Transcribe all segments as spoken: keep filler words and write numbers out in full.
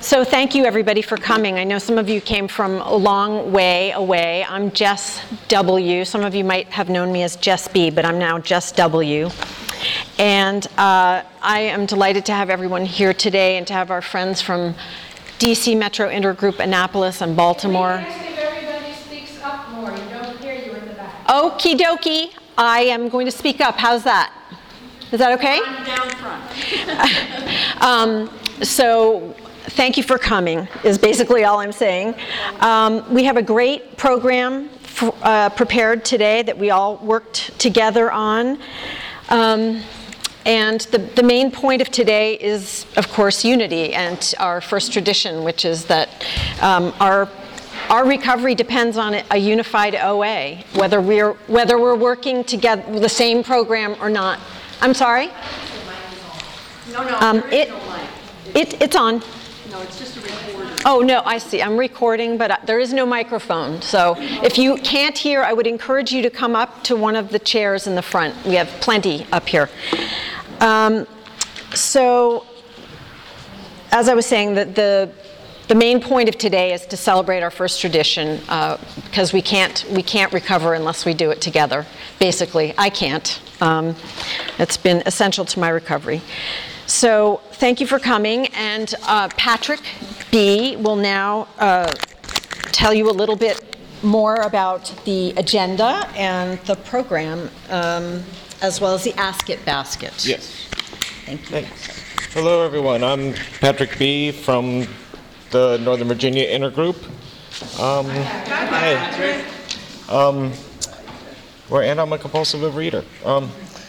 So thank you, everybody, for coming. I know some of you came from a long way away. I'm Jess W. Some of you might have known me as Jess B, but I'm now Jess W. And uh, I am delighted to have everyone here today and to have our friends from D C Metro Intergroup, Annapolis, and Baltimore. Can we ask if everybody speaks up more? You don't hear you in the back. Okie dokie. I am going to speak up. How's that? Is that okay? I'm down front. um, so... Thank you for coming, is basically all I'm saying. Um, we have a great program for, uh, prepared today that we all worked together on. Um, and the, the main point of today is, of course, unity and our first tradition, which is that um, our Our recovery depends on a unified O A, whether we're, whether we're working together with the same program or not. I'm sorry? No, no, um, there is it, no mic. It, it's on. No, it's just a recorder. Oh, no, I see. I'm recording, but there is no microphone. So if you can't hear, I would encourage you to come up to one of the chairs in the front. We have plenty up here. Um, so as I was saying, the, the, the main point of today is to celebrate our first tradition uh, because we can't, we can't recover unless we do it together, basically. I can't. Um, it's been essential to my recovery. So thank you for coming, and uh, Patrick B. will now uh, tell you a little bit more about the agenda and the program, um, as well as the Ask It basket. Yes. Thank you. Thanks. Hello, everyone. I'm Patrick B. from the Northern Virginia Intergroup. Um, hi. Um, where, and I'm a compulsive overeater. Um,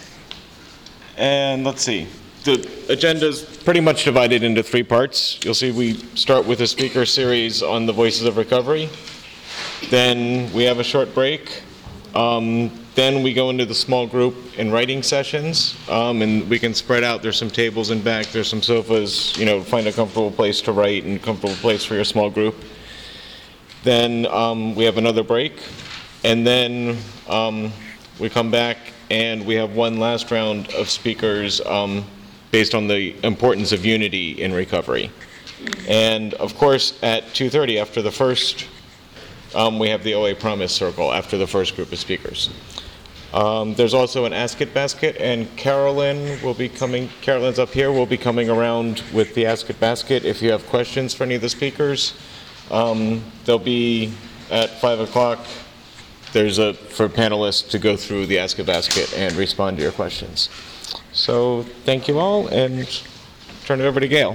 and let's see. The agenda is pretty much divided into three parts. You'll see we start with a speaker series on the Voices of Recovery. Then we have a short break. Um, then we go into the small group and writing sessions, um, and we can spread out. There's some tables in back. There's some sofas. You know, find a comfortable place to write and a comfortable place for your small group. Then um, we have another break, and then um, we come back and we have one last round of speakers um, based on the importance of unity in recovery. And of course, at two thirty, after the first, um, we have the O A Promise Circle after the first group of speakers. Um, there's also an Ask It basket, and Carolyn will be coming, Carolyn's up here, will be coming around with the Ask It basket if you have questions for any of the speakers. Um, they'll be at five o'clock. There's a, for panelists to go through the Ask It basket and respond to your questions. So thank you all, and turn it over to Gail.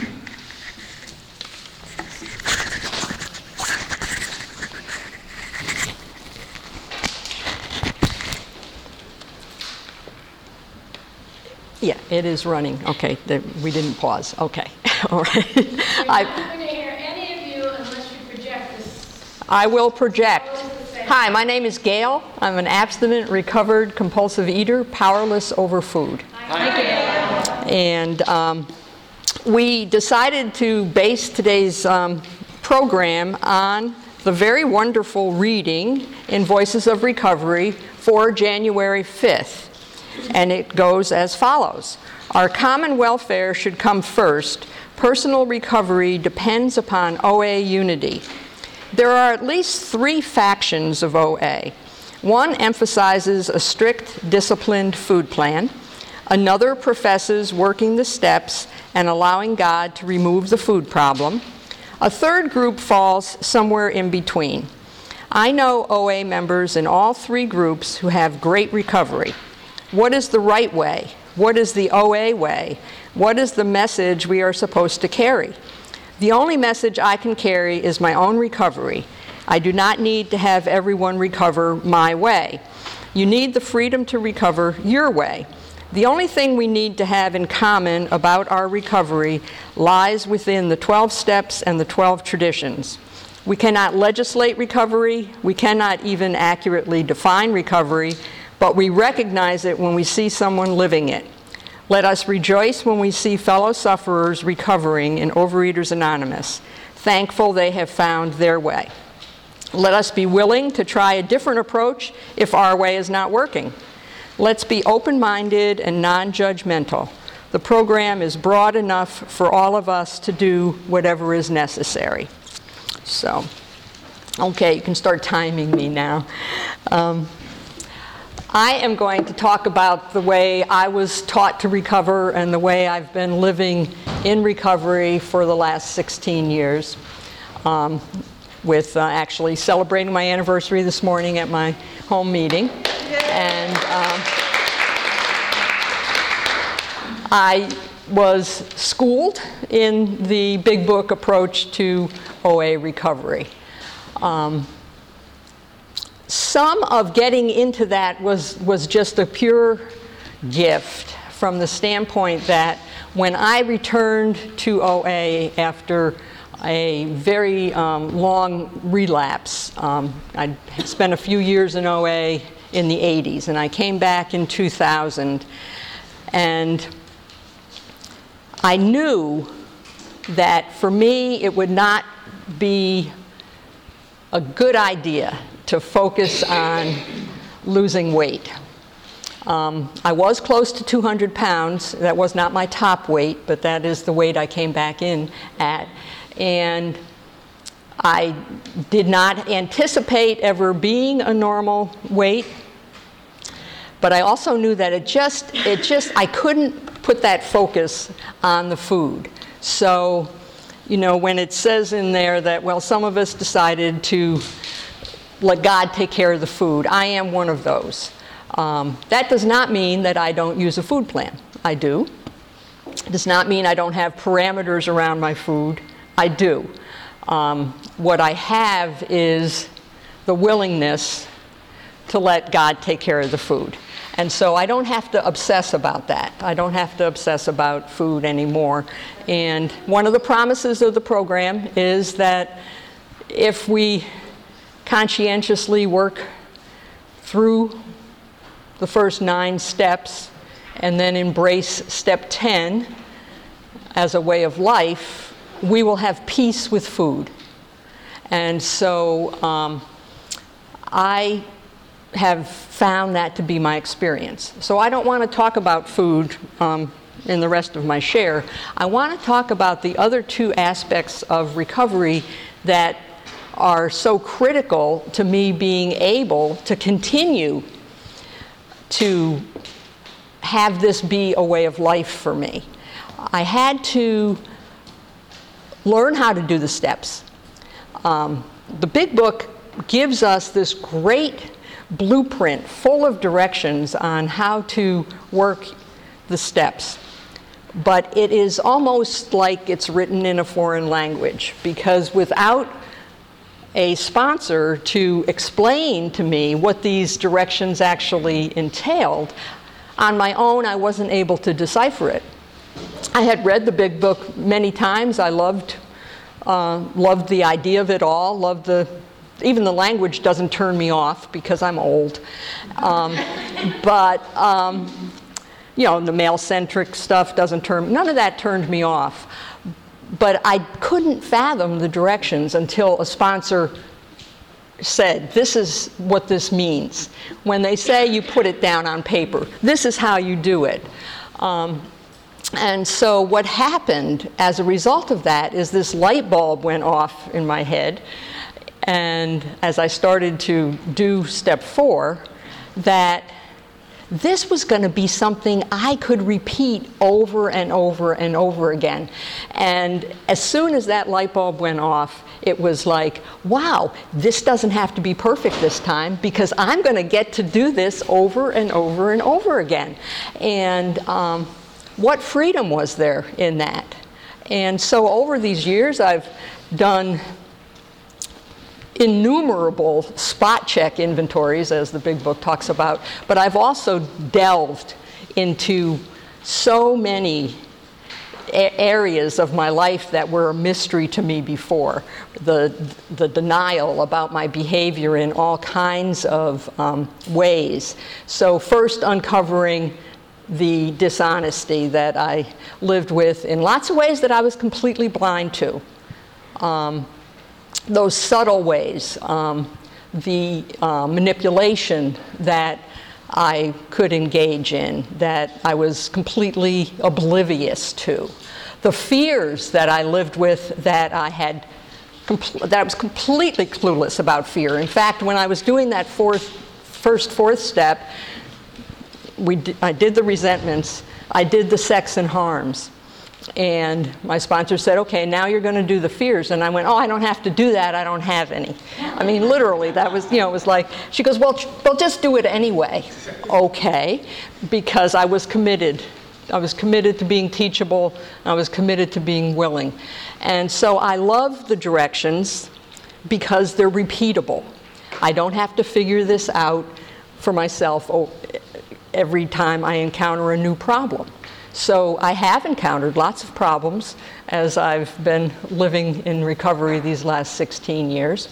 Yeah, it is running. Okay, the, we didn't pause. Okay, all right. You're I, not going to hear any of you unless you project this. I will project. Hi, my name is Gail. I'm an abstinent, recovered, compulsive eater, powerless over food. Thank you. And um, we decided to base today's um, program on the very wonderful reading in Voices of Recovery for January fifth. And it goes as follows. Our common welfare should come first. Personal recovery depends upon O A unity. There are at least three factions of O A. One emphasizes a strict, disciplined food plan. Another professes working the steps and allowing God to remove the food problem. A third group falls somewhere in between. I know O A members in all three groups who have great recovery. What is the right way? What is the O A way? What is the message we are supposed to carry? The only message I can carry is my own recovery. I do not need to have everyone recover my way. You need the freedom to recover your way. The only thing we need to have in common about our recovery lies within the twelve steps and the twelve traditions. We cannot legislate recovery. We cannot even accurately define recovery, but we recognize it when we see someone living it. Let us rejoice when we see fellow sufferers recovering in Overeaters Anonymous, thankful they have found their way. Let us be willing to try a different approach if our way is not working. Let's be open-minded and non-judgmental. the program is broad enough for all of us to do whatever is necessary. So, okay, you can start timing me now. Um, I am going to talk about the way I was taught to recover and the way I've been living in recovery for the last sixteen years, um, with uh, actually celebrating my anniversary this morning at my home meeting. And um, I was schooled in the Big Book approach to O A recovery. Um, Some of getting into that was, was just a pure gift from the standpoint that when I returned to O A after a very um, long relapse, um, I spent a few years in O A in the eighties, and I came back in two thousand, and I knew that for me it would not be a good idea to focus on losing weight. Um, I was close to two hundred pounds. That was not my top weight, but that is the weight I came back in at. And I did not anticipate ever being a normal weight, but I also knew that it just, it just, I couldn't put that focus on the food. So, you know, when it says in there that, well, some of us decided to let God take care of the food, I am one of those. Um, that does not mean that I don't use a food plan. I do. It does not mean I don't have parameters around my food. I do. Um, what I have is the willingness to let God take care of the food. And so I don't have to obsess about that. I don't have to obsess about food anymore. And one of the promises of the program is that if we conscientiously work through the first nine steps and then embrace step ten as a way of life, we will have peace with food. And so um, I have found that to be my experience. So I don't want to talk about food um, in the rest of my share. I want to talk about the other two aspects of recovery that are so critical to me being able to continue to have this be a way of life for me. I had to learn how to do the steps. Um, the Big Book gives us this great blueprint full of directions on how to work the steps. But it is almost like it's written in a foreign language, because without a sponsor to explain to me what these directions actually entailed, on my own I wasn't able to decipher it. I had read the Big Book many times. I loved, uh, loved the idea of it all, loved the even the language doesn't turn me off because I'm old. Um, but, um, you know, the male-centric stuff doesn't turn, none of that turned me off. But I couldn't fathom the directions until a sponsor said, this is what this means. When they say you put it down on paper, this is how you do it. Um, and so what happened as a result of that is this light bulb went off in my head. And as I started to do step four, that this was going to be something I could repeat over and over and over again. And as soon as that light bulb went off, it was like, wow, this doesn't have to be perfect this time, because I'm going to get to do this over and over and over again. And um, what freedom was there in that? And so over these years, I've done innumerable spot check inventories, as the Big Book talks about, but I've also delved into so many a- areas of my life that were a mystery to me before. The, the denial about my behavior in all kinds of um, ways. So first uncovering the dishonesty that I lived with in lots of ways that I was completely blind to. Um, those subtle ways, um, the uh, manipulation that I could engage in, that I was completely oblivious to. The fears that I lived with, that I had, that I was completely clueless about fear. In fact, when I was doing that fourth, first fourth step, we d- I did the resentments, I did the sex and harms. And my sponsor said, okay, now you're going to do the fears. And I went, oh, I don't have to do that. I don't have any. I mean, literally, that was, you know, it was like, she goes, well, well, just do it anyway. Okay, because I was committed. I was committed to being teachable. I was committed to being willing. And so I love the directions because they're repeatable. I don't have to figure this out for myself every time I encounter a new problem. So I have encountered lots of problems as I've been living in recovery these last sixteen years.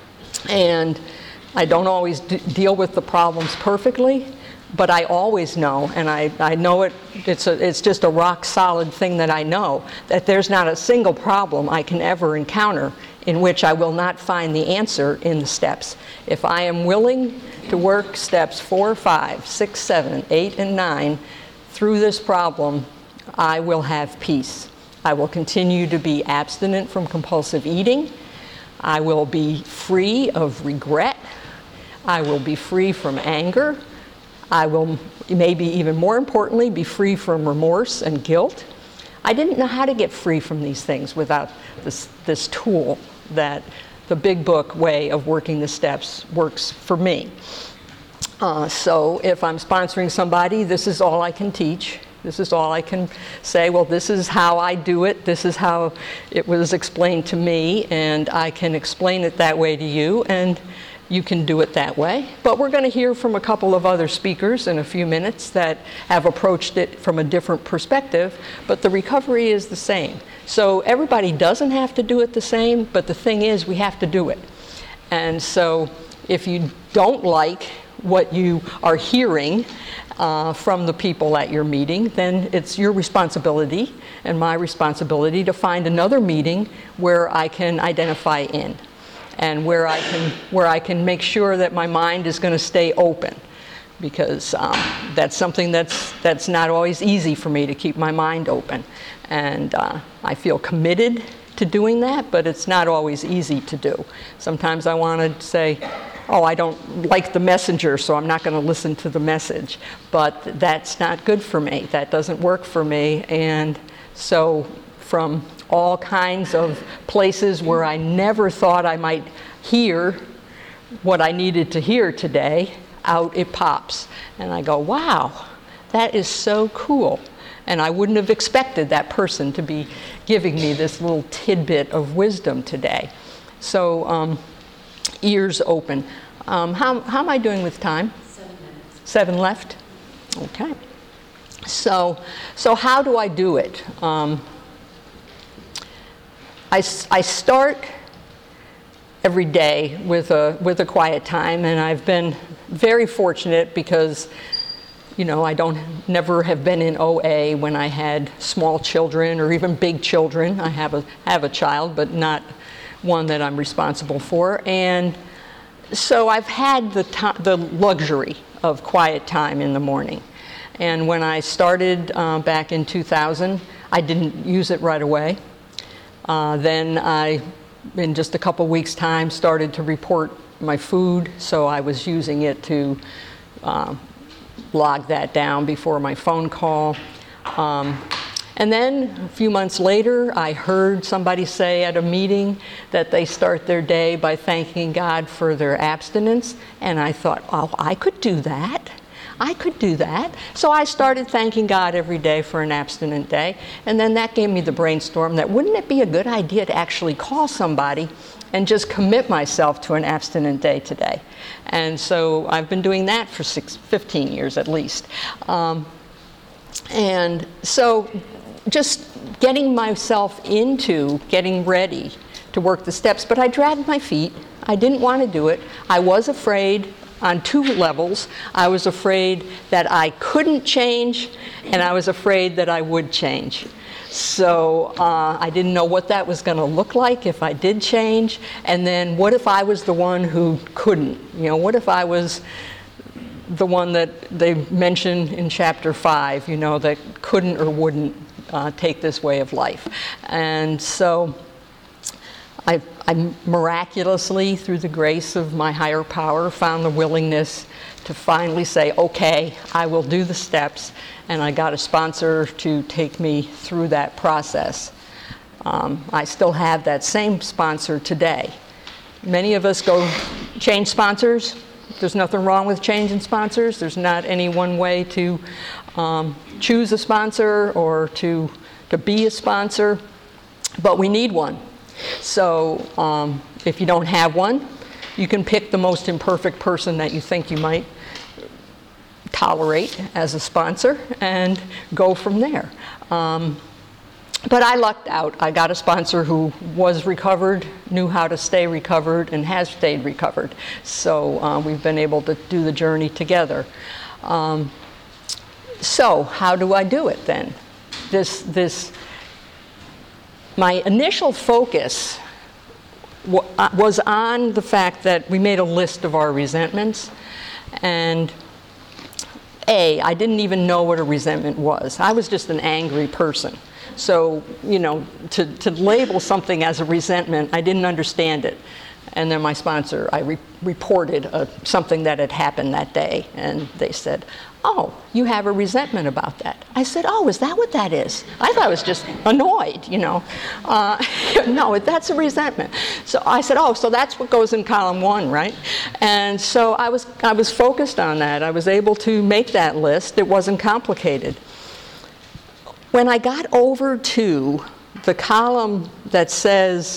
And I don't always d- deal with the problems perfectly, but I always know, and I, I know it, it's, a, it's just a rock solid thing that I know, that there's not a single problem I can ever encounter in which I will not find the answer in the steps. If I am willing to work steps four, five, six, seven, eight, and nine, through this problem, I will have peace. I will continue to be abstinent from compulsive eating. I will be free of regret. I will be free from anger. I will, maybe even more importantly, be free from remorse and guilt. I didn't know how to get free from these things without this, this tool that the Big Book way of working the steps works for me. Uh, so if I'm sponsoring somebody, this is all I can teach. This is all I can say, well, this is how I do it. This is how it was explained to me, and I can explain it that way to you, and you can do it that way. But we're going to hear from a couple of other speakers in a few minutes that have approached it from a different perspective, but the recovery is the same. So everybody doesn't have to do it the same, but the thing is, we have to do it. And so if you don't like what you are hearing uh, from the people at your meeting, then it's your responsibility and my responsibility to find another meeting where I can identify in, and where I can where I can make sure that my mind is going to stay open, because um, that's something that's that's not always easy for me, to keep my mind open, and uh, I feel committed to doing that, but it's not always easy to do. Sometimes I want to say, oh, I don't like the messenger, so I'm not going to listen to the message. But that's not good for me. That doesn't work for me. And so from all kinds of places where I never thought I might hear what I needed to hear today, out it pops. And I go, wow, that is so cool. And I wouldn't have expected that person to be giving me this little tidbit of wisdom today. So um, ears open. Um, how, how am I doing with time? Seven minutes. Seven left? Okay. So, so how do I do it? Um, I, I start every day with a, with a quiet time, and I've been very fortunate because, you know, I don't never have been in O A when I had small children or even big children. I have a have a child, but not one that I'm responsible for. And so I've had the to- the luxury of quiet time in the morning. And when I started uh, back in two thousand, I didn't use it right away. Uh, then I, in just a couple weeks' time, started to report my food. So I was using it to uh, log that down before my phone call. Um, and then a few months later, I heard somebody say at a meeting that they start their day by thanking God for their abstinence. And I thought, oh, I could do that. I could do that. So I started thanking God every day for an abstinent day. And then that gave me the brainstorm that wouldn't it be a good idea to actually call somebody and just commit myself to an abstinent day today. And so I've been doing that for six, fifteen years at least. Um, and so just getting myself into getting ready to work the steps, but I dragged my feet. I didn't want to do it. I was afraid on two levels. I was afraid that I couldn't change, and I was afraid that I would change. So uh, I didn't know what that was going to look like if I did change. And then what if I was the one who couldn't? You know, what if I was the one that they mention in chapter five, you know, that couldn't or wouldn't uh, take this way of life. And so I, I miraculously, through the grace of my higher power, found the willingness to finally say, okay, I will do the steps, and I got a sponsor to take me through that process. Um, I still have that same sponsor today. Many of us go change sponsors. There's nothing wrong with changing sponsors. There's not any one way to um, choose a sponsor or to, to be a sponsor, but we need one. So um, if you don't have one, you can pick the most imperfect person that you think you might tolerate as a sponsor and go from there. Um, but I lucked out. I got a sponsor who was recovered, knew how to stay recovered, and has stayed recovered. So uh, we've been able to do the journey together. Um, so how do I do it then? This, this, my initial focus was on the fact that we made a list of our resentments, and A, I didn't even know what a resentment was. I was just an angry person. So, you know, to, to label something as a resentment, I didn't understand it. And then my sponsor, I re reported uh, something that had happened that day, and they said, oh, you have a resentment about that. I said, oh, is that what that is? I thought I was just annoyed, you know. Uh, no, that's a resentment. So I said, oh, so that's what goes in column one, right? And so I was, I was focused on that. I was able to make that list. It wasn't complicated. When I got over to the column that says,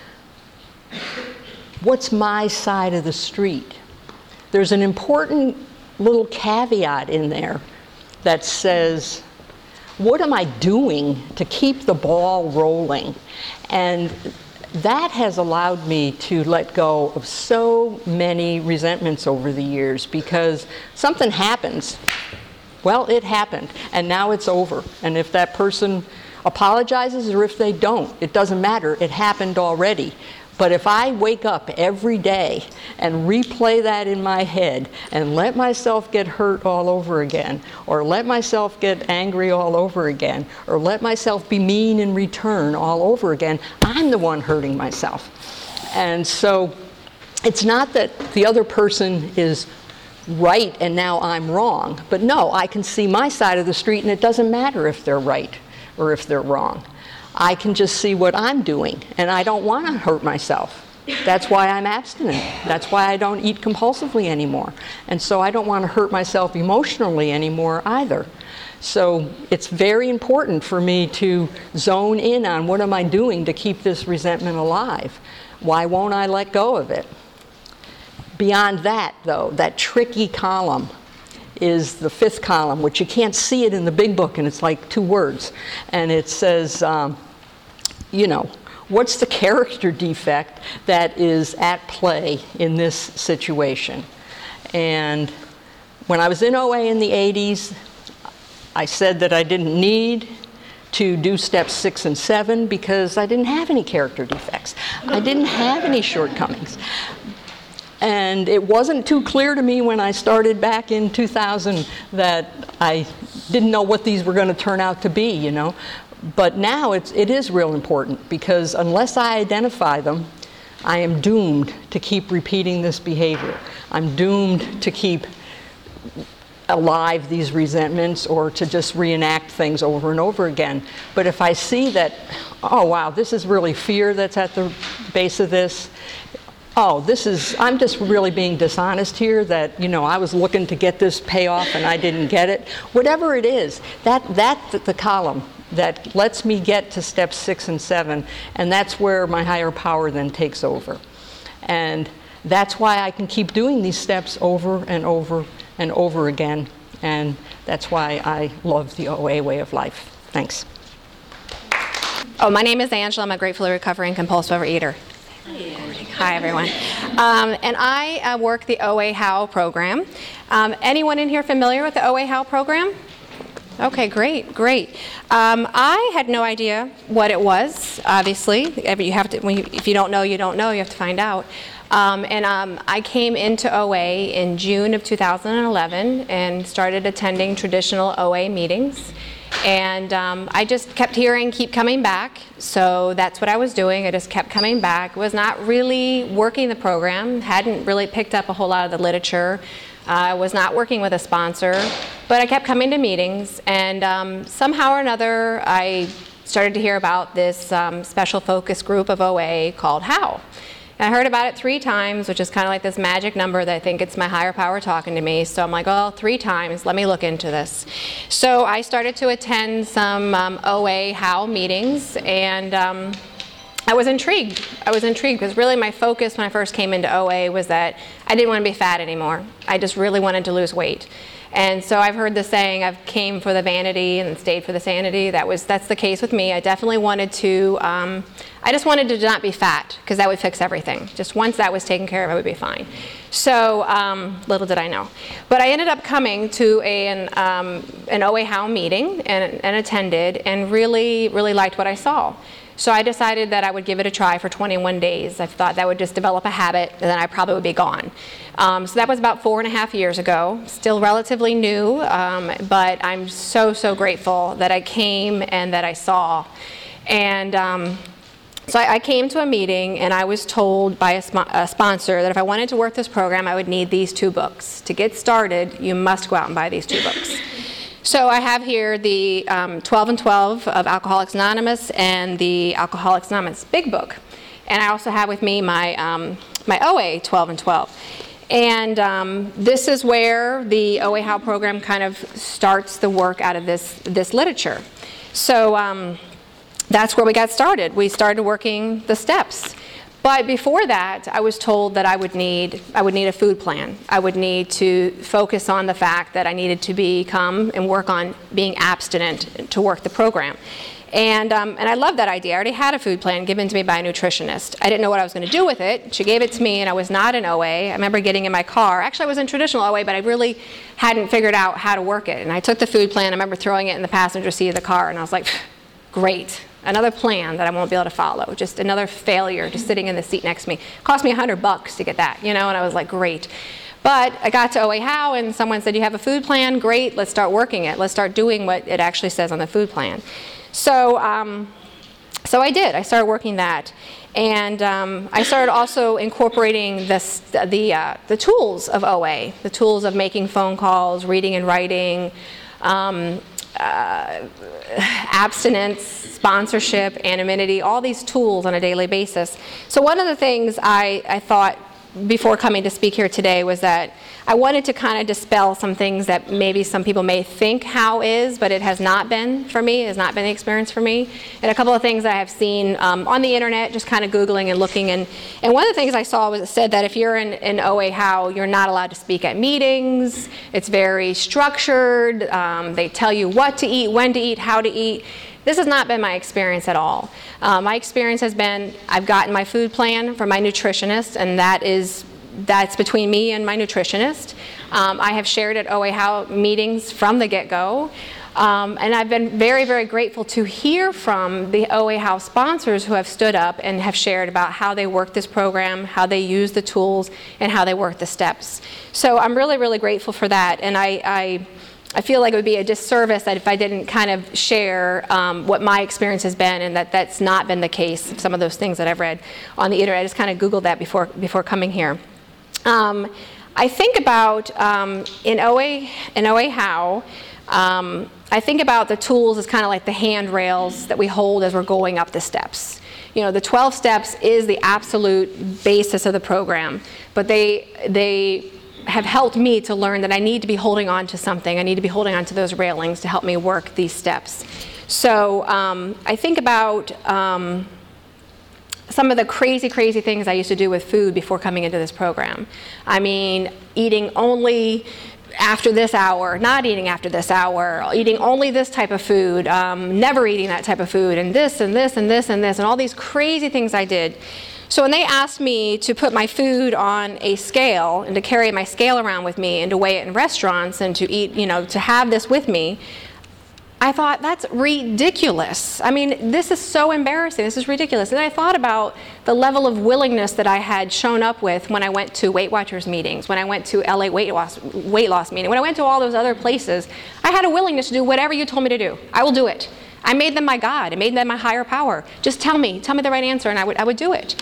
what's my side of the street? There's an important little caveat in there that says, what am I doing to keep the ball rolling? And that has allowed me to let go of so many resentments over the years, because something happens. Well, it happened, and now it's over. And if that person apologizes or if they don't, it doesn't matter. It happened already. But if I wake up every day and replay that in my head and let myself get hurt all over again, or let myself get angry all over again, or let myself be mean in return all over again, I'm the one hurting myself. And so it's not that the other person is right and now I'm wrong, but no, I can see my side of the street, and it doesn't matter if they're right or if they're wrong. I can just see what I'm doing, and I don't want to hurt myself. That's why I'm abstinent. That's why I don't eat compulsively anymore. And so I don't want to hurt myself emotionally anymore either. So it's very important for me to zone in on what am I doing to keep this resentment alive. Why won't I let go of it? Beyond that, though, that tricky column is the fifth column, which you can't see it in the big book, and it's like two words. And it says, um, you know, what's the character defect that is at play in this situation? And when I was in O A in the eighties, I said that I didn't need to do steps six and seven because I didn't have any character defects. I didn't have any shortcomings. And it wasn't too clear to me when I started back in two thousand that I didn't know what these were going to turn out to be, you know. But now it's, it is real important, because unless I identify them, I am doomed to keep repeating this behavior. I'm doomed to keep alive these resentments, or to just reenact things over and over again. But if I see that, oh wow, this is really fear that's at the base of this, oh, this is, I'm just really being dishonest here, that, you know, I was looking to get this payoff and I didn't get it. Whatever it is, that, that's the column that lets me get to steps six and seven, and that's where my higher power then takes over. And that's why I can keep doing these steps over and over and over again, and that's why I love the O A way of life. Thanks. Oh, my name is Angela. I'm a gratefully recovering compulsive overeater. Hi, everyone. Um, and I uh, work the O A How program. Um, anyone in here familiar with the O A How program? Okay, great, great. Um, I had no idea what it was, obviously. You have to, when you, if you don't know, you don't know. You have to find out. Um, and um, I came into O A in June of two thousand eleven and started attending traditional O A meetings. And um, I just kept hearing, keep coming back. So that's what I was doing. I just kept coming back. Was not really working the program, hadn't really picked up a whole lot of the literature. I uh, was not working with a sponsor, but I kept coming to meetings. And um, somehow or another, I started to hear about this um, special focus group of O A called HOW. And I heard about it three times, which is kind of like this magic number that I think it's my higher power talking to me. So I'm like, oh, three times, let me look into this. So I started to attend some um, O A HOW meetings, and um, I was intrigued. I was intrigued because really my focus when I first came into O A was that I didn't want to be fat anymore. I just really wanted to lose weight. And so I've heard the saying, I've came for the vanity and stayed for the sanity. That was, that's the case with me. I definitely wanted to, um, I just wanted to not be fat because that would fix everything. Just once that was taken care of, I would be fine. So um, little did I know. But I ended up coming to a, an, um, an O A HOW meeting and, and attended and really, really liked what I saw. So I decided that I would give it a try for twenty-one days. I thought that would just develop a habit and then I probably would be gone. Um, so that was about four and a half years ago, still relatively new, um, but I'm so, so grateful that I came and that I saw. And um, so I, I came to a meeting and I was told by a, sp a sponsor that if I wanted to work this program, I would need these two books. To get started, you must go out and buy these two books. So I have here the um, twelve and twelve of Alcoholics Anonymous and the Alcoholics Anonymous Big Book. And I also have with me my, um, my O A twelve and twelve. And um, this is where the O A HOW program kind of starts the work out of this, this literature. So um, that's where we got started. We started working the steps. But before that, I was told that I would need, I would need a food plan. I would need to focus on the fact that I needed to become and work on being abstinent to work the program. And, um, and I love that idea. I already had a food plan given to me by a nutritionist. I didn't know what I was going to do with it. She gave it to me and I was not in O A. I remember getting in my car. Actually, I was in traditional O A, but I really hadn't figured out how to work it. And I took the food plan. I remember throwing it in the passenger seat of the car and I was like, great. Another plan that I won't be able to follow. Just another failure, just sitting in the seat next to me. It cost me a hundred bucks to get that, you know, and I was like, great. But I got to O A HOW and someone said, you have a food plan? Great, let's start working it. Let's start doing what it actually says on the food plan. So, um, so I did. I started working that. And um, I started also incorporating this, the, uh, the tools of O A, the tools of making phone calls, reading and writing, um, uh, abstinence, sponsorship, anonymity, all these tools on a daily basis. So one of the things I, I thought before coming to speak here today was that I wanted to kind of dispel some things that maybe some people may think HOW is, but it has not been for me, it has not been the experience for me. And a couple of things that I have seen um, on the internet, just kind of Googling and looking. And, and one of the things I saw was it said that if you're in, in O A HOW, you're not allowed to speak at meetings. It's very structured. Um, they tell you what to eat, when to eat, how to eat. This has not been my experience at all. Uh, my experience has been I've gotten my food plan from my nutritionist, and that is that's between me and my nutritionist. Um, I have shared at O A HOW meetings from the get-go. Um, and I've been very, very grateful to hear from the O A HOW sponsors who have stood up and have shared about how they work this program, how they use the tools, and how they work the steps. So I'm really, really grateful for that. And I, I, I feel like it would be a disservice that if I didn't kind of share um, what my experience has been, and that that's not been the case, some of those things that I've read on the internet. I just kind of Googled that before, before coming here. Um, I think about um, in O A, in O A HOW, um, I think about the tools as kind of like the handrails that we hold as we're going up the steps. You know, the twelve steps is the absolute basis of the program, but they, they have helped me to learn that I need to be holding on to something. I need to be holding on to those railings to help me work these steps. So um, I think about um, some of the crazy, crazy things I used to do with food before coming into this program. I mean, eating only after this hour, not eating after this hour, eating only this type of food, um, never eating that type of food, and this and this and this and this, and all these crazy things I did. So when they asked me to put my food on a scale and to carry my scale around with me and to weigh it in restaurants and to eat, you know, to have this with me, I thought, that's ridiculous. I mean, this is so embarrassing. This is ridiculous. And I thought about the level of willingness that I had shown up with when I went to Weight Watchers meetings, when I went to L A weight loss, weight loss meeting, when I went to all those other places. I had a willingness to do whatever you told me to do. I will do it. I made them my God. I made them my higher power. Just tell me. Tell me the right answer, and I would, I would do it.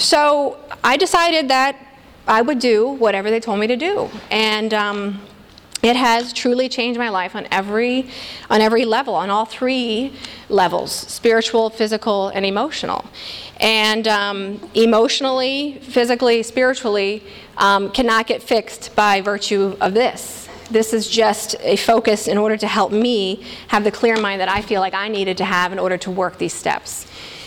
So I decided that I would do whatever they told me to do. And um, it has truly changed my life on every, on every level, on all three levels: spiritual, physical, and emotional. And um, emotionally, physically, spiritually, um, cannot get fixed by virtue of this. This is just a focus in order to help me have the clear mind that I feel like I needed to have in order to work these steps.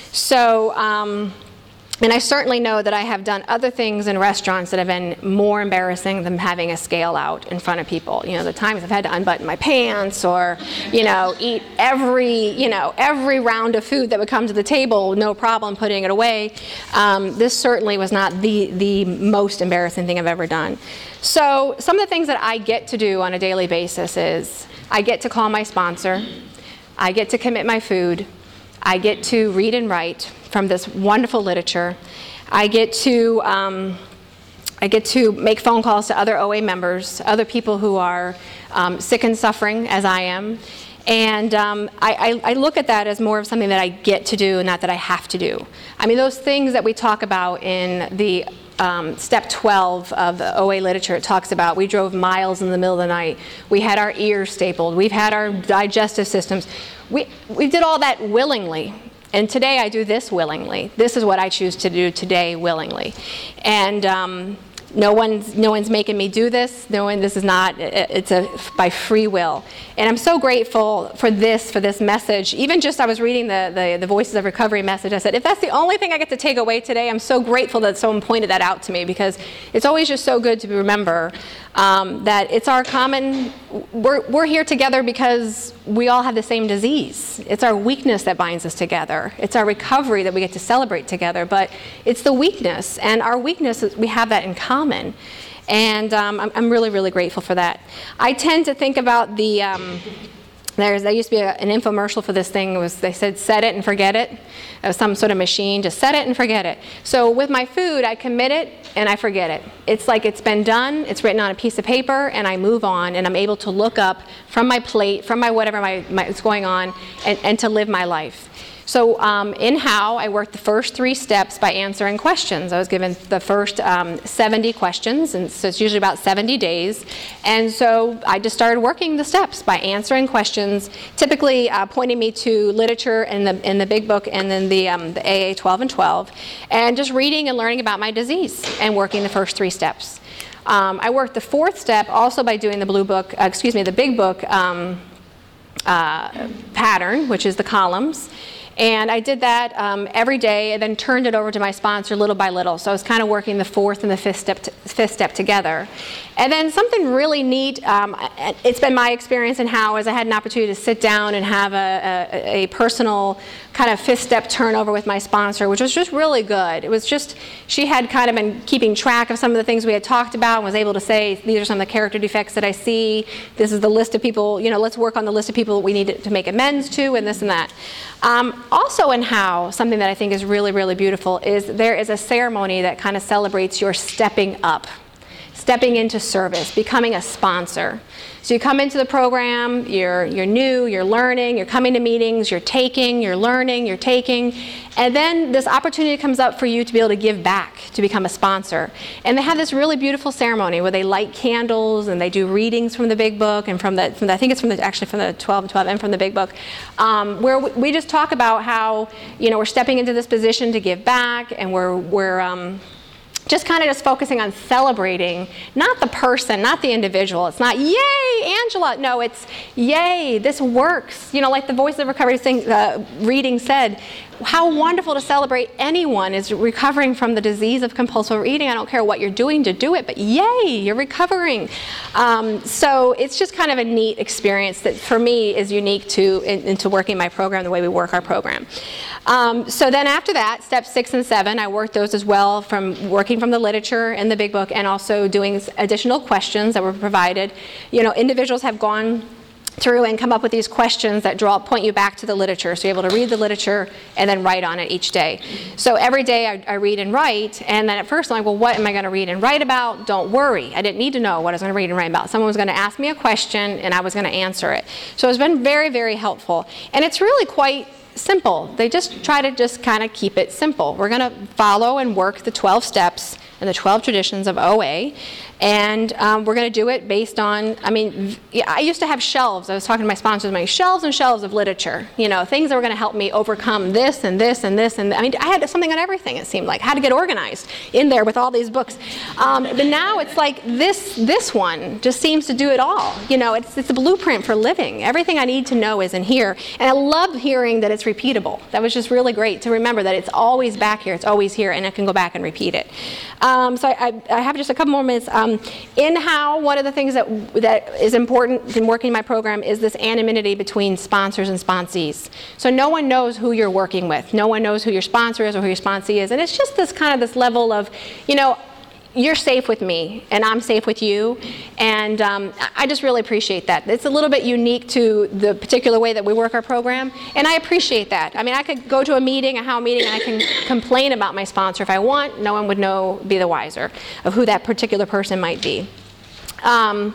So, um, and I certainly know that I have done other things in restaurants that have been more embarrassing than having a scale out in front of people. You know, the times I've had to unbutton my pants, or, you know, eat every, you know, every round of food that would come to the table, no problem putting it away. Um, this certainly was not the, the most embarrassing thing I've ever done. So some of the things that I get to do on a daily basis is I get to call my sponsor, I get to commit my food, I get to read and write from this wonderful literature. I get to um, I get to make phone calls to other O A members, other people who are um, sick and suffering as I am. And um, I, I, I look at that as more of something that I get to do, not that I have to do. I mean, those things that we talk about in the um, step twelve of the O A literature, it talks about we drove miles in the middle of the night. We had our ears stapled. We've had our digestive systems. We, we did all that willingly. And today I do this willingly. This is what I choose to do today willingly. And um, no one's, no one's making me do this. No one, this is not, it's a, by free will. And I'm so grateful for this, for this message. Even just I was reading the, the, the Voices of Recovery message. I said, if that's the only thing I get to take away today, I'm so grateful that someone pointed that out to me, because it's always just so good to remember um, that it's our common, we're, we're here together because we all have the same disease. It's our weakness that binds us together. It's our recovery that we get to celebrate together, but it's the weakness, and our weakness, we have that in common. And um, I'm, I'm really, really grateful for that. I tend to think about the, um, there's, there used to be a, an infomercial for this thing. It was, they said, set it and forget it. It was some sort of machine, just set it and forget it. So with my food, I commit it and I forget it. It's like it's been done, it's written on a piece of paper, and I move on, and I'm able to look up from my plate, from my whatever my, my, is going on, and, and to live my life. So um, in How, I worked the first three steps by answering questions. I was given the first um, seventy questions, and so it's usually about seventy days. And so I just started working the steps by answering questions, typically uh, pointing me to literature in the, in the big book, and then the, um, the A A twelve and twelve, and just reading and learning about my disease and working the first three steps. Um, I worked the fourth step also by doing the blue book, uh, excuse me, the big book um, uh, pattern, which is the columns. And I did that um, every day, and then turned it over to my sponsor little by little. So I was kind of working the fourth and the fifth step, t- fifth step together. And then something really neat, um, it's been my experience in How, is I had an opportunity to sit down and have a, a, a personal kind of fifth step turnover with my sponsor, which was just really good. It was just, she had kind of been keeping track of some of the things we had talked about, and was able to say, these are some of the character defects that I see. This is the list of people, you know, let's work on the list of people that we need to make amends to, and this and that. Um, also in How, something that I think is really, really beautiful is there is a ceremony that kind of celebrates your stepping up, stepping into service, becoming a sponsor. So you come into the program, you're, you're new, you're learning, you're coming to meetings, you're taking, you're learning, you're taking, and then this opportunity comes up for you to be able to give back, to become a sponsor. And they have this really beautiful ceremony where they light candles, and they do readings from the big book, and from the, from the I think it's from the, actually from the twelve and twelve and from the big book, um, where we, we just talk about how, you know, we're stepping into this position to give back, and we're, we're um, just kind of just focusing on celebrating, not the person, not the individual. It's not, yay, Angela. No, it's, yay, this works. You know, like the Voices of Recovery thing, uh, reading said, how wonderful to celebrate anyone is recovering from the disease of compulsive overeating. I don't care what you're doing to do it, but yay, you're recovering. Um, so it's just kind of a neat experience that for me is unique to in, into working my program the way we work our program. Um, so then after that, steps six and seven, I worked those as well, from working from the literature in the big book, and also doing additional questions that were provided. You know, individuals have gone through and come up with these questions that draw point you back to the literature. So you're able to read the literature and then write on it each day. So every day I, I read and write, and then at first I'm like, well, what am I going to read and write about? Don't worry. I didn't need to know what I was going to read and write about. Someone was going to ask me a question, and I was going to answer it. So it's been very, very helpful. And it's really quite simple. They just try to just kind of keep it simple. We're going to follow and work the twelve steps and the twelve traditions of O A. And um, we're going to do it based on, I mean, I used to have shelves. I was talking to my sponsors, my shelves and shelves of literature, you know, things that were going to help me overcome this and this and this. And I mean, I had something on everything, it seemed like. I had to get organized in there with all these books. Um, but now it's like this this one just seems to do it all. You know, it's, it's a blueprint for living. Everything I need to know is in here. And I love hearing that it's repeatable. That was just really great to remember that it's always back here, it's always here, and I can go back and repeat it. Um, so I, I have just a couple more minutes. Um, in how, one of the things that, that is important in working my program is this anonymity between sponsors and sponsees. So no one knows who you're working with. No one knows who your sponsor is or who your sponsee is. And it's just this kind of this level of, you know, you're safe with me, and I'm safe with you, and um, I just really appreciate that. It's a little bit unique to the particular way that we work our program, and I appreciate that. I mean, I could go to a meeting, a H O W meeting, and I can complain about my sponsor if I want. No one would know, be the wiser of who that particular person might be. Um,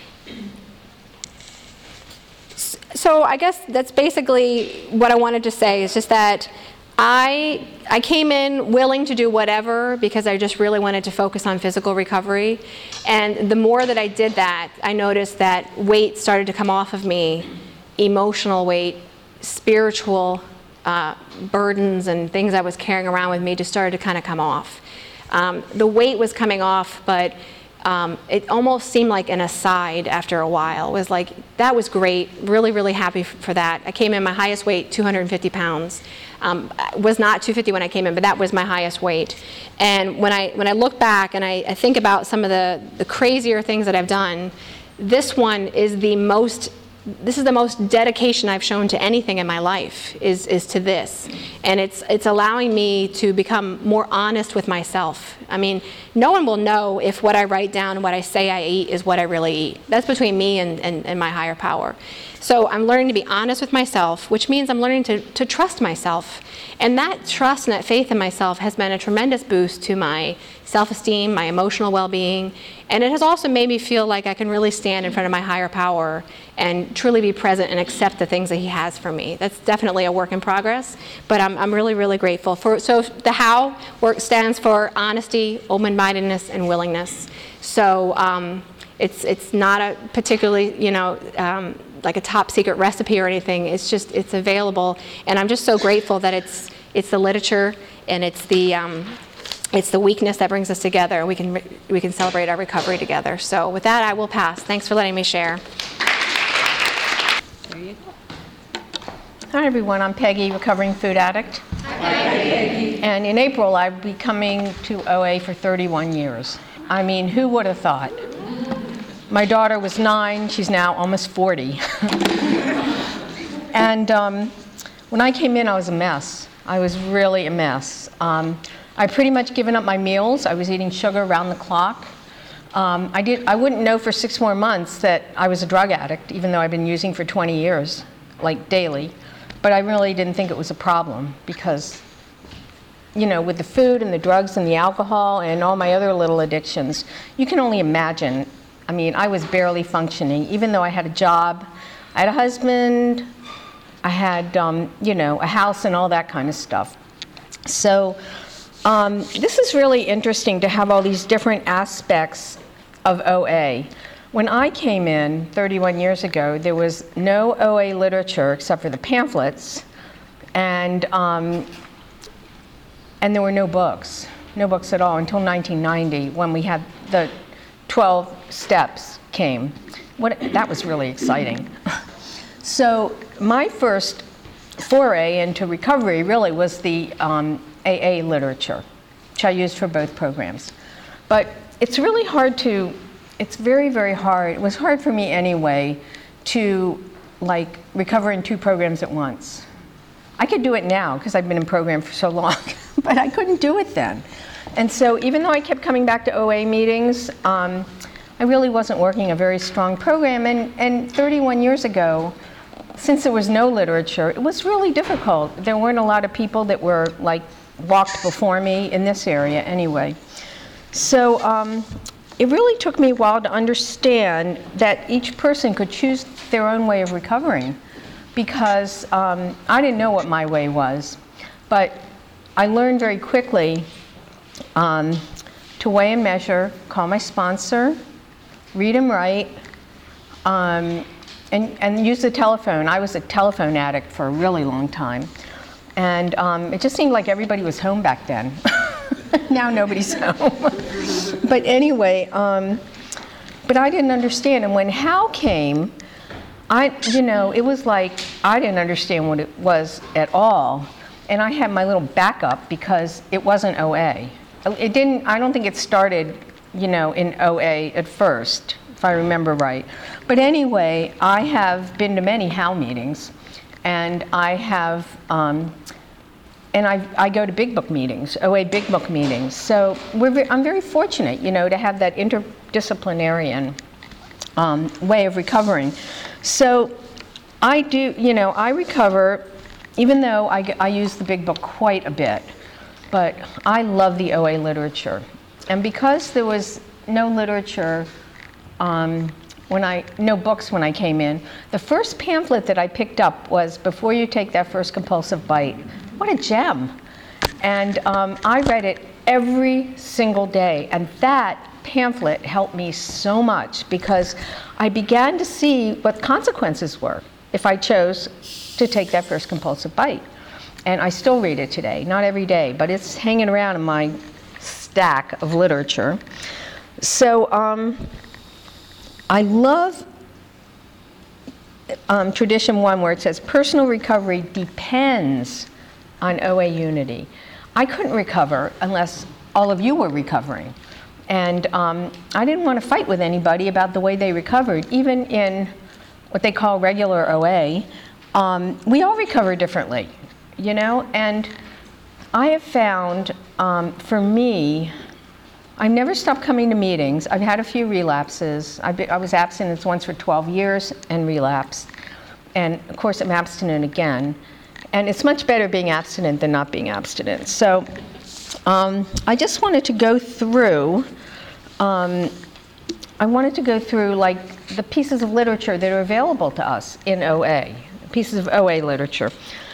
so I guess that's basically what I wanted to say, is just that I, I came in willing to do whatever because I just really wanted to focus on physical recovery. And the more that I did that, I noticed that weight started to come off of me, emotional weight, spiritual uh, burdens and things I was carrying around with me just started to kind of come off. Um, the weight was coming off, but Um, it almost seemed like an aside after a while. It was like, that was great, really, really happy for that. I came in my highest weight, two hundred fifty pounds. Um, was not two fifty when I came in, but that was my highest weight. And when I, when I look back and I, I think about some of the, the crazier things that I've done, this one is the most This is the most dedication I've shown to anything in my life, is, is to this. And it's, it's allowing me to become more honest with myself. I mean, no one will know if what I write down and what I say I eat is what I really eat. That's between me and, and, and my higher power. So I'm learning to be honest with myself, which means I'm learning to, to trust myself. And that trust and that faith in myself has been a tremendous boost to my self-esteem, my emotional well-being, and it has also made me feel like I can really stand in front of my higher power and truly be present and accept the things that he has for me. That's definitely a work in progress, but I'm, I'm really, really grateful. For, so the HOW work stands for honesty, open-mindedness, and willingness. So um, it's, it's not a particularly, you know, um, like a top secret recipe or anything. It's just, it's available, and I'm just so grateful that it's, it's the literature and it's the, um, it's the weakness that brings us together, and we can, re we can celebrate our recovery together. So with that, I will pass. Thanks for letting me share. There you go. Hi everyone, I'm Peggy, recovering food addict. Hi Peggy. And in April, I'll be coming to O A for thirty-one years. I mean, who would have thought? My daughter was nine, she's now almost forty. And um, when I came in, I was a mess. I was really a mess. Um, I pretty much given up my meals. I was eating sugar around the clock. Um, I, did, I wouldn't know for six more months that I was a drug addict, even though I've been using for twenty years, like daily. But I really didn't think it was a problem because, you know, with the food and the drugs and the alcohol and all my other little addictions, you can only imagine. I mean, I was barely functioning, even though I had a job. I had a husband, I had, um, you know, a house and all that kind of stuff. So um, this is really interesting to have all these different aspects of O A. When I came in thirty-one years ago, there was no O A literature except for the pamphlets, and, um, and there were no books, no books at all until nineteen ninety when we had the twelve steps came. What, that was really exciting. So my first foray into recovery really was the um, A A literature, which I used for both programs. But it's really hard to, it's very, very hard, it was hard for me anyway to like recover in two programs at once. I could do it now because I've been in program for so long, but I couldn't do it then. And so even though I kept coming back to O A meetings, um, I I really wasn't working a very strong program. And, and thirty-one years ago, since there was no literature, it was really difficult. There weren't a lot of people that were like walked before me in this area anyway. So um, it really took me a while to understand that each person could choose their own way of recovering, because um, I didn't know what my way was. But I learned very quickly um, to weigh and measure, call my sponsor, read and write, um, and, and use the telephone. I was a telephone addict for a really long time. And um, it just seemed like everybody was home back then. Now nobody's home. But anyway, um, but I didn't understand. And when Hal came, I, you know, it was like I didn't understand what it was at all. And I had my little backup because it wasn't O A. It didn't, I don't think it started, you know, in O A at first, if I remember right. But anyway, I have been to many Hal meetings, and I have, um, and I, I go to Big Book meetings, O A Big Book meetings. So we're ve- I'm very fortunate, you know, to have that interdisciplinarian um, way of recovering. So I do, you know, I recover, even though I, g- I use the Big Book quite a bit, but I love the O A literature. And because there was no literature, um, when I, no books when I came in, the first pamphlet that I picked up was Before You Take That First Compulsive Bite. What a gem. And um, I read it every single day. And that pamphlet helped me so much, because I began to see what consequences were if I chose to take that first compulsive bite. And I still read it today, not every day, but it's hanging around in my stack of literature. So um, I love um, tradition one, where it says personal recovery depends on O A unity. I couldn't recover unless all of you were recovering. And um, I didn't want to fight with anybody about the way they recovered. Even in what they call regular O A, um, we all recover differently, you know? And I have found, um, for me, I've never stopped coming to meetings. I've had a few relapses. I've been, I was abstinent once for twelve years and relapsed. And of course, I'm abstinent again. And it's much better being abstinent than not being abstinent. So um, I just wanted to go through, um, I wanted to go through like the pieces of literature that are available to us in O A, pieces of O A literature.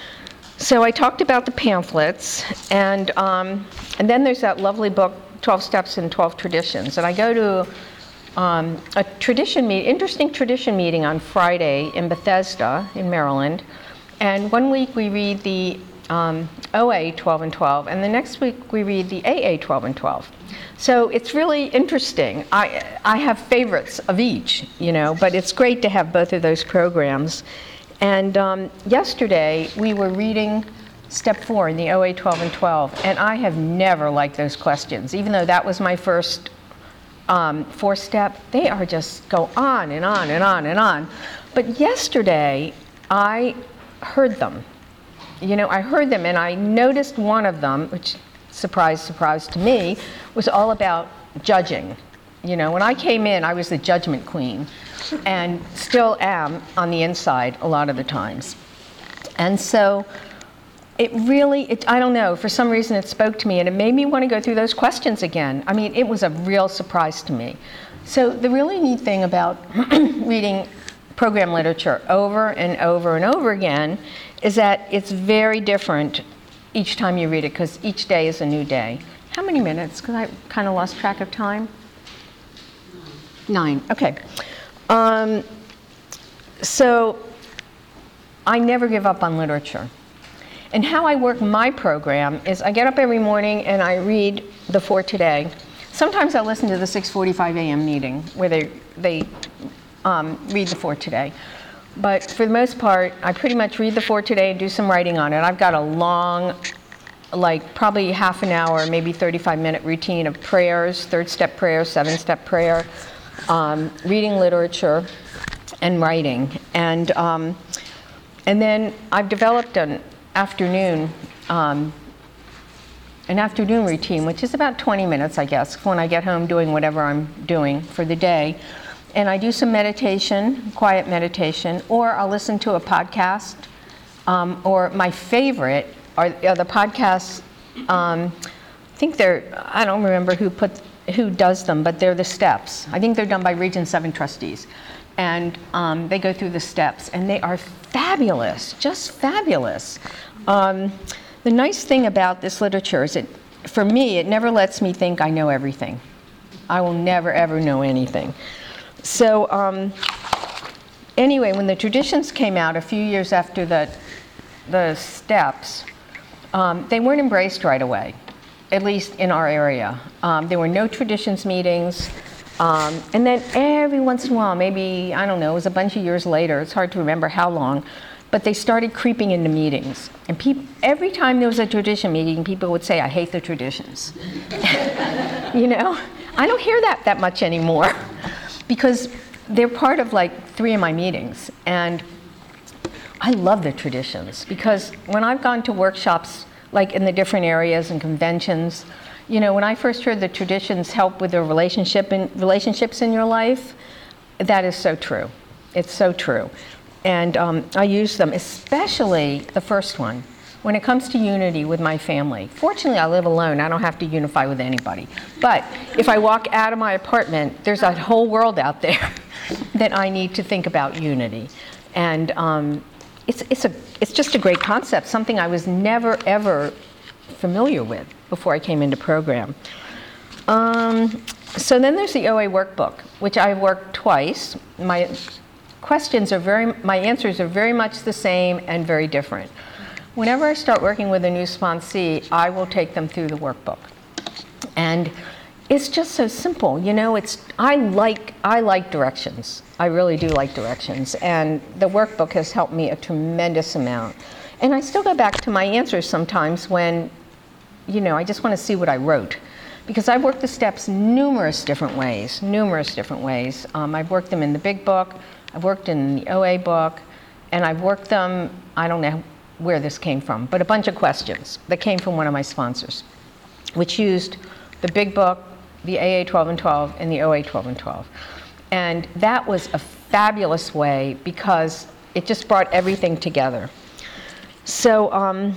So I talked about the pamphlets, and, um, and then there's that lovely book, twelve Steps and twelve Traditions. And I go to um, a tradition meet, interesting tradition meeting on Friday in Bethesda in Maryland. And one week we read the um, O A twelve and twelve, and the next week we read the A A twelve and twelve. So it's really interesting. I, I have favorites of each, you know, but it's great to have both of those programs. And um, yesterday we were reading step four in the O A twelve and twelve, and I have never liked those questions. Even though that was my first um, four step, they are just go on and on and on and on. But yesterday I heard them. You know, I heard them, and I noticed one of them, which, surprise, surprise to me, was all about judging. You know, when I came in, I was the judgment queen, and still am on the inside a lot of the times. And so it really, it, I don't know, for some reason it spoke to me, and it made me want to go through those questions again. I mean, it was a real surprise to me. So the really neat thing about reading program literature over and over and over again is that it's very different each time you read it, because each day is a new day. How many minutes? Because I kind of lost track of time. Nine. Okay. Um, so I never give up on literature. And how I work my program is I get up every morning and I read the For Today. Sometimes I listen to the six forty-five a m meeting where they, they um, read the For Today. But for the most part, I pretty much read the For Today and do some writing on it. I've got a long, like probably half an hour, maybe thirty-five minute routine of prayers, third step prayer, seven step prayer, um, reading literature, and writing. And, um, and then I've developed an afternoon um, an afternoon routine, which is about twenty minutes, I guess, when I get home doing whatever I'm doing for the day. And I do some meditation, quiet meditation, or I'll listen to a podcast. Um, or my favorite are, are the podcasts. Um, I think they're, I don't remember who put, who does them, but they're the steps. I think they're done by Region seven trustees. And um, they go through the steps, and they are fabulous, just fabulous. Um, the nice thing about this literature is, it, for me, it never lets me think I know everything. I will never, ever know anything. So um, anyway, when the traditions came out a few years after the, the steps, um, they weren't embraced right away, at least in our area. Um, there were no traditions meetings. Um, and then every once in a while, maybe, I don't know, it was a bunch of years later, it's hard to remember how long, but they started creeping into meetings. And peop- every time there was a tradition meeting, people would say, I hate the traditions. You know? I don't hear that that much anymore because they're part of like three of my meetings. And I love the traditions because when I've gone to workshops, like in the different areas and conventions, you know, when I first heard the traditions help with the relationship and relationships in your life, that is so true. It's so true. And um, I use them, especially the first one, when it comes to unity with my family. Fortunately, I live alone. I don't have to unify with anybody. But if I walk out of my apartment, there's a whole world out there that I need to think about unity. And um, it's, it's, a, it's just a great concept, something I was never, ever familiar with before I came into program. Um, so then there's the O A workbook, which I've worked twice. My questions are very, my answers are very much the same and very different. Whenever I start working with a new sponsee, I will take them through the workbook. And it's just so simple, you know, it's, I like, I like directions. I really do like directions. And the workbook has helped me a tremendous amount. And I still go back to my answers sometimes when, you know, I just want to see what I wrote. Because I've worked the steps numerous different ways, numerous different ways. Um, I've worked them in the big book, I've worked in the O A book, and I've worked them, I don't know where this came from, but a bunch of questions that came from one of my sponsors, which used the big book, the A A twelve and twelve, and the O A twelve and twelve. And that was a fabulous way because it just brought everything together. So um,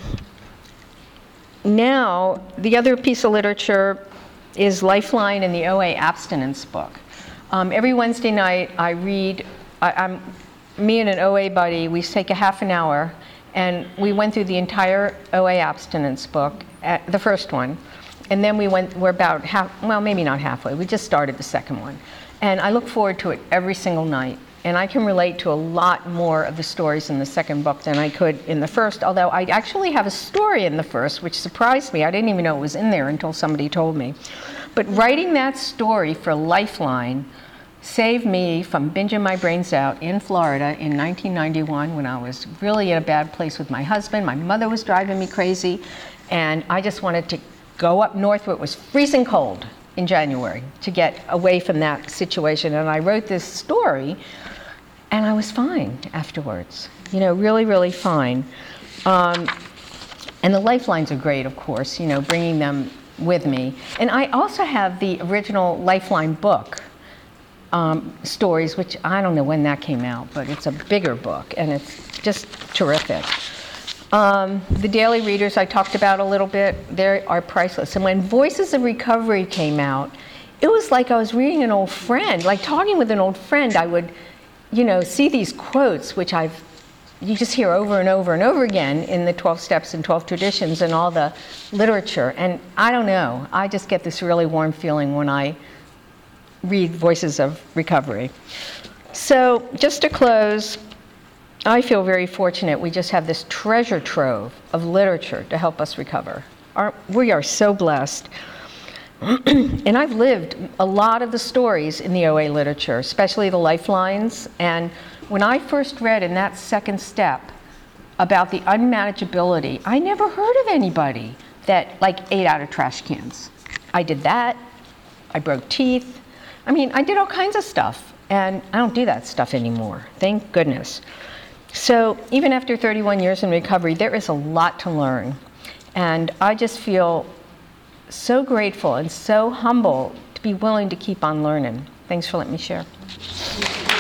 now, the other piece of literature is Lifeline and the O A abstinence book. Um, every Wednesday night, I read, I, I'm, me and an O A buddy, we take a half an hour, and we went through the entire O A abstinence book, at the first one, and then we went, we're about half, well, maybe not halfway, we just started the second one. And I look forward to it every single night. And I can relate to a lot more of the stories in the second book than I could in the first, although I actually have a story in the first, which surprised me. I didn't even know it was in there until somebody told me. But writing that story for Lifeline saved me from binging my brains out in Florida in nineteen ninety-one when I was really in a bad place with my husband. My mother was driving me crazy, and I just wanted to go up north where it was freezing cold in January to get away from that situation. And I wrote this story, and I was fine afterwards, you know, really, really fine. Um, and the Lifelines are great, of course, you know, bringing them with me. And I also have the original Lifeline book, um, stories, which I don't know when that came out, but it's a bigger book, and it's just terrific. Um, the daily readers I talked about a little bit, they are priceless. And when Voices of Recovery came out, it was like I was reading an old friend, like talking with an old friend. I would, you know, see these quotes, which I've, you just hear over and over and over again in the twelve Steps and twelve Traditions and all the literature. And I don't know, I just get this really warm feeling when I read Voices of Recovery. So just to close, I feel very fortunate we just have this treasure trove of literature to help us recover. Our, we are so blessed. And I've lived a lot of the stories in the O A literature, especially the Lifelines. And when I first read in that second step about the unmanageability, I never heard of anybody that like ate out of trash cans. I did that. I broke teeth. I mean, I did all kinds of stuff. And I don't do that stuff anymore, thank goodness. So even after thirty-one years in recovery, there is a lot to learn. And I just feel so grateful and so humble to be willing to keep on learning. Thanks for letting me share.